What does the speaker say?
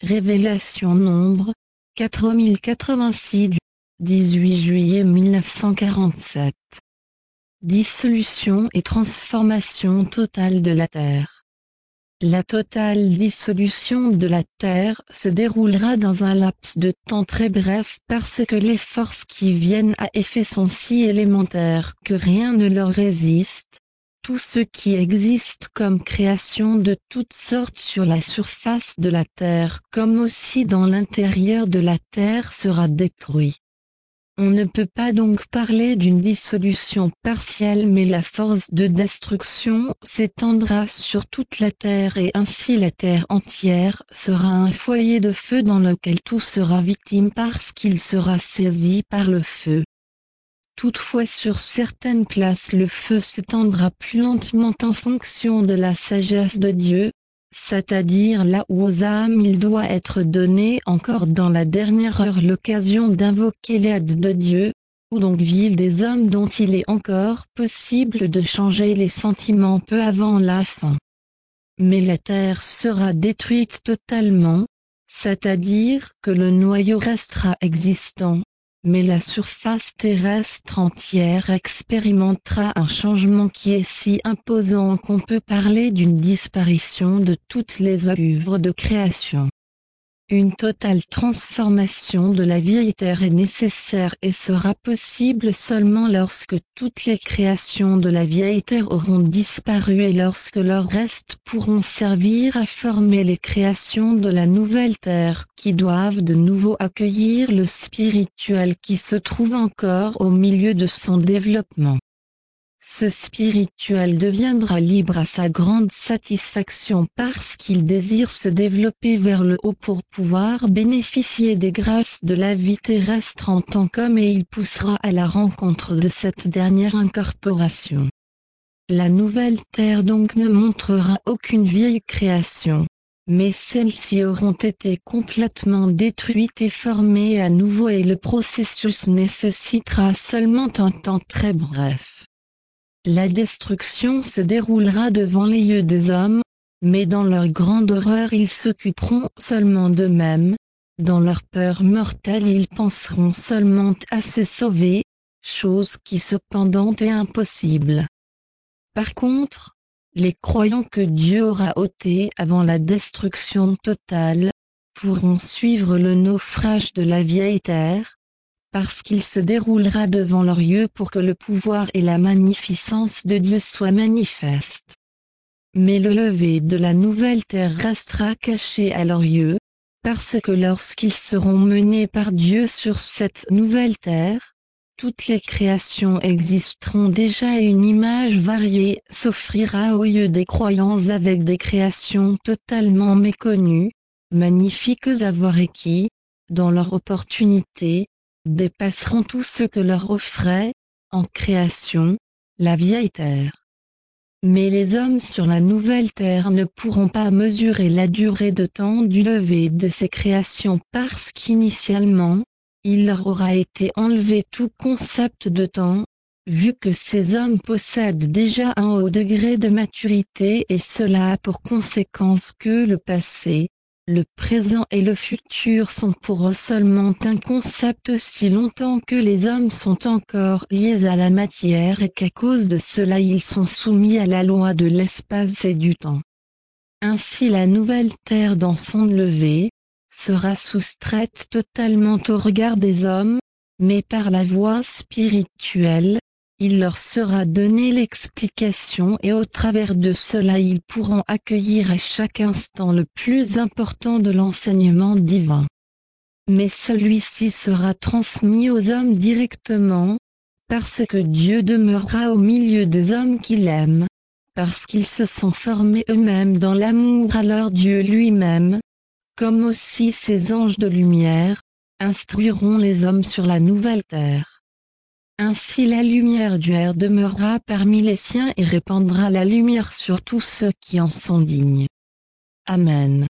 Révélation Nombre, 4086 du 18 juillet 1947. Dissolution et transformation totale de la Terre. La totale dissolution de la Terre se déroulera dans un laps de temps très bref parce que les forces qui viennent à effet sont si élémentaires que rien ne leur résiste. Tout ce qui existe comme création de toutes sortes sur la surface de la Terre comme aussi dans l'intérieur de la Terre sera détruit. On ne peut pas donc parler d'une dissolution partielle mais la force de destruction s'étendra sur toute la Terre et ainsi la Terre entière sera un foyer de feu dans lequel tout sera victime parce qu'il sera saisi par le feu. Toutefois sur certaines places le feu s'étendra plus lentement en fonction de la sagesse de Dieu, c'est-à-dire là où aux âmes il doit être donné encore dans la dernière heure l'occasion d'invoquer l'aide de Dieu, où donc vivent des hommes dont il est encore possible de changer les sentiments peu avant la fin. Mais la terre sera détruite totalement, c'est-à-dire que le noyau restera existant. Mais la surface terrestre entière expérimentera un changement qui est si imposant qu'on peut parler d'une disparition de toutes les œuvres de création. Une totale transformation de la vieille terre est nécessaire et sera possible seulement lorsque toutes les créations de la vieille terre auront disparu et lorsque leurs restes pourront servir à former les créations de la nouvelle terre qui doivent de nouveau accueillir le spirituel qui se trouve encore au milieu de son développement. Ce spirituel deviendra libre à sa grande satisfaction parce qu'il désire se développer vers le haut pour pouvoir bénéficier des grâces de la vie terrestre en tant qu'homme et il poussera à la rencontre de cette dernière incorporation. La nouvelle terre donc ne montrera aucune vieille création, mais celles-ci auront été complètement détruites et formées à nouveau et le processus nécessitera seulement un temps très bref. La destruction se déroulera devant les yeux des hommes, mais dans leur grande horreur ils s'occuperont seulement d'eux-mêmes, dans leur peur mortelle ils penseront seulement à se sauver, chose qui cependant est impossible. Par contre, les croyants que Dieu aura ôtés avant la destruction totale, pourront suivre le naufrage de la vieille terre, parce qu'il se déroulera devant leurs yeux pour que le pouvoir et la magnificence de Dieu soient manifestes. Mais le lever de la nouvelle terre restera caché à leurs yeux, parce que lorsqu'ils seront menés par Dieu sur cette nouvelle terre, toutes les créations existeront déjà et une image variée s'offrira aux yeux des croyants avec des créations totalement méconnues, magnifiques à voir et qui, dans leur opportunité, dépasseront tout ce que leur offrait, en création, la vieille terre. Mais les hommes sur la nouvelle terre ne pourront pas mesurer la durée de temps du lever de ces créations parce qu'initialement, il leur aura été enlevé tout concept de temps, vu que ces hommes possèdent déjà un haut degré de maturité et cela a pour conséquence que le passé, le présent et le futur sont pour eux seulement un concept aussi longtemps que les hommes sont encore liés à la matière et qu'à cause de cela ils sont soumis à la loi de l'espace et du temps. Ainsi la nouvelle terre dans son lever, sera soustraite totalement au regard des hommes, mais par la voie spirituelle, il leur sera donné l'explication et au travers de cela ils pourront accueillir à chaque instant le plus important de l'enseignement divin. Mais celui-ci sera transmis aux hommes directement, parce que Dieu demeurera au milieu des hommes qu'il aime, parce qu'ils se sont formés eux-mêmes dans l'amour à leur Dieu lui-même, comme aussi ces anges de lumière, instruiront les hommes sur la nouvelle terre. Ainsi la lumière du Père demeurera parmi les siens et répandra la lumière sur tous ceux qui en sont dignes. Amen.